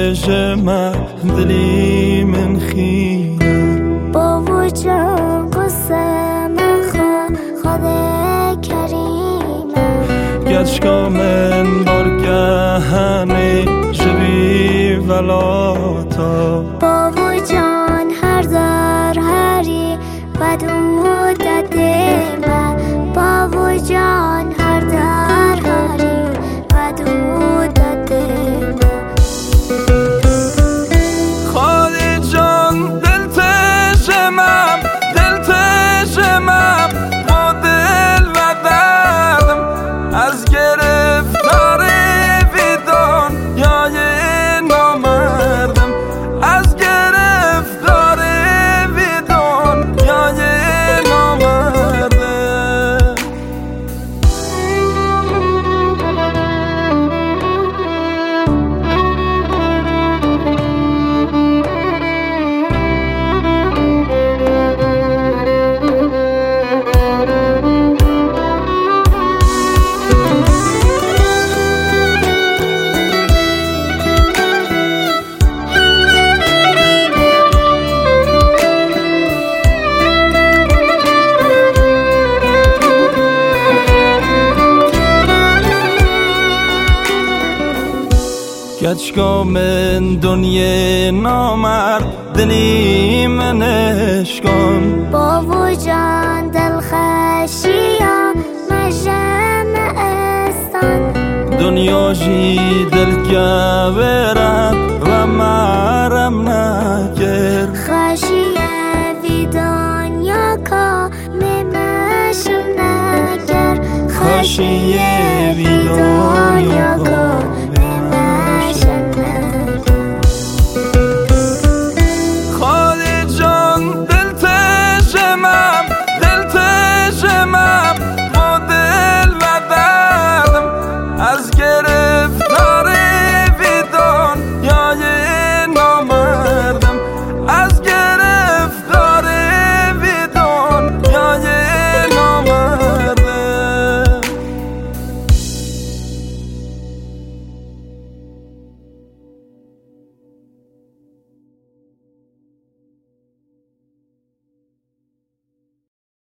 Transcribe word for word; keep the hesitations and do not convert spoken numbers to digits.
جمع دلی من خیره با وجود قصه من خود کریمه گچکا من برگهنه جوی ولاتا با وجود هر در هری و دود دیمه با وجود هر در هری و دود دیمه خالی جان دل تشمم دل تشمم با دل و دردم از گرفتار ویدان یای نامردم از گرفتار ویدان یای نامردم گچکا من دنیا نامرد دلی من اشکان با وجود دل خشیا مجمع استان دنیا جی دل گورم و مرم نگر خشیه وی دنیا کا میمشم نگر خشیه وی دنیا